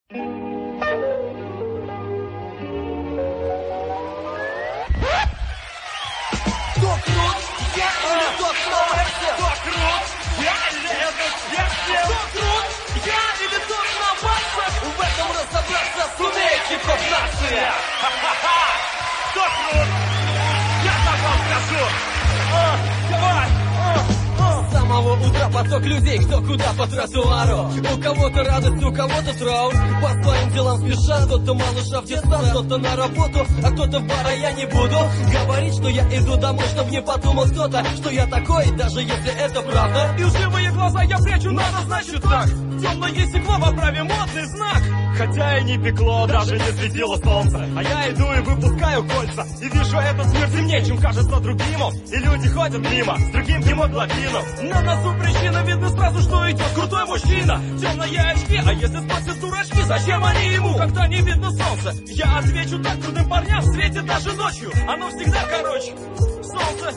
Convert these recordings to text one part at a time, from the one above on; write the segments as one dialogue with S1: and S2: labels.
S1: С самого утра поток людей, кто куда по тротуару. У кого-то радость, у кого-то траур. По своим делам спешат, кто-то малыша в детсад, кто-то на работу, а кто-то в бар, а я не буду говорить, что я иду домой, чтоб не подумал кто-то, что я такой, даже если это правда.
S2: И лживые глаза я прячу, надо, значит так. Темное стекло в оправе модный знак. Хотя и не пекло, даже не светило солнце, а я иду и выпускаю кольца. И вижу, это смерть темнее, чем кажется другим. И люди ходят мимо с другим гемоглобином. На носу причина, видно сразу, что идет крутой мужчина. Темные очки, а если спросят дурачки, зачем они ему, когда не видно солнца? Я отвечу так, крутым парням светит даже ночью. Оно всегда короче. Солнце,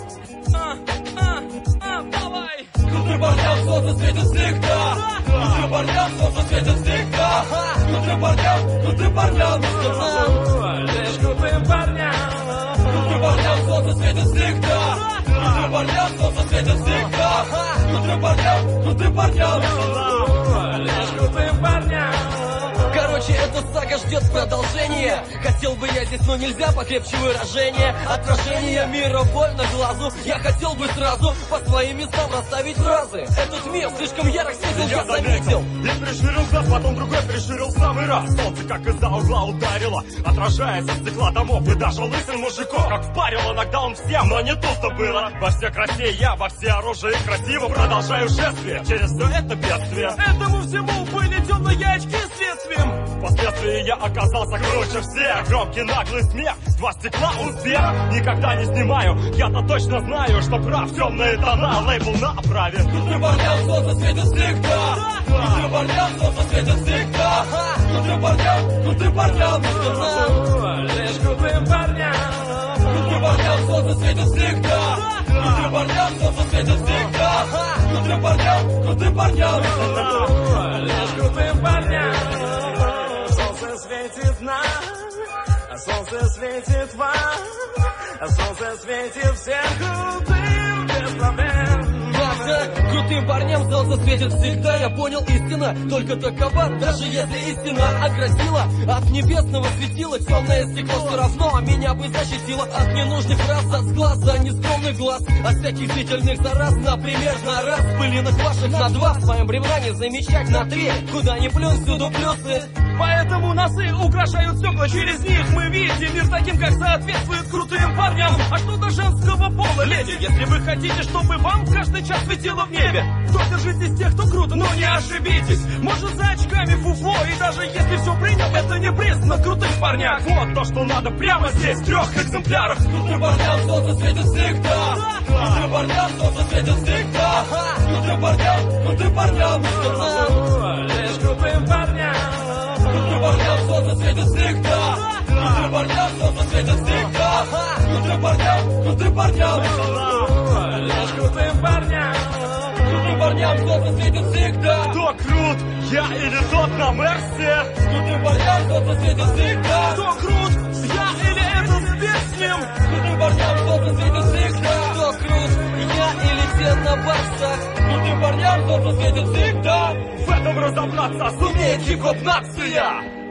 S2: давай.
S1: Крутым парням солнце светит всегда. Крутым парням солнце светит всегда. Крутым парням,
S2: лишь крутым парням.
S1: Крутым парням солнце светит всегда. Крутым парням солнце светит всегда. Крутым парням,
S2: лишь крутым парням.
S1: короче, эта сага ждет продолжения. Хотел бы я здесь, но нельзя, покрепче выражение. Отражение мира больно глазу. Я хотел бы сразу по своим местам расставить фразы. Этот мир слишком ярок светил, я заметил.
S2: И приширил глаз, потом другой приширил самый раз. Солнце как из-за угла ударило, отражаясь от стекла домов и даже лысым мужиков. Как впарил иногда он всем, но не тут-то было. Во все красе я, во все оружие красиво продолжаю шествие через все это бедствие. Этому всему были темные очки следствием. Впоследствии я оказался круче всех. Громкий наглый смех, два стекла успех. Никогда не снимаю, я-то точно знаю, что прав. Темные тона, лейбл на оправе.
S1: Крутым парням солнце светит всегда. Крутым парням солнце светит всегда. Крутым парням,
S2: лишь крутым парням.
S1: крутым парням солнце светит всегда. Крутым парням солнце светит всегда. Крутым парням,
S2: лишь крутым парням. Солнце светит нам, а солнце светит вам, а солнце светит всем крутым без проблем.
S1: крутым парням солнце светит всегда. Я понял, истина только такова. Даже если истина огрозила, от небесного светила темное стекло все равно меня бы защитило от ненужных фраз, от глаза, нескромных глаз, от всяких зрительных зараз. Например, на раз, пылинок ваших на два. В своем бревне замечать на три. Куда ни плюнь, всюду плюсы.
S2: Поэтому носы украшают стекла, через них мы видим мир таким, как соответствует крутым парням. А что до женского пола, леди? Если вы хотите, чтобы вам каждый час светило в небе, то держитесь тех, кто круто, но не ошибитесь. Может, за очками фуфло, и даже если все принял, это не признак крутых парнях. Вот то, что надо прямо здесь, в 3 экземплярах.
S1: Крутым парням солнце светит всегда. Крутым парням солнце светит всегда. Крутым парням,
S2: лишь крутым парням.
S1: крутым парням солнце светит всегда. Крутым парням солнце светит всегда. Крутым парням,
S2: лишь крутым парням.
S1: крутым парням солнце светит всегда.
S2: Кто крут, я или тот на Мерсе?
S1: Крутым парням солнце светит всегда.
S2: Кто крут, я или этот с ним?
S1: Крутым парням солнце светит всегда. Кто крут, я или те на баксах? Крутым парням солнце светит всегда.
S2: В этом разобраться сумеет хип-хоп нация.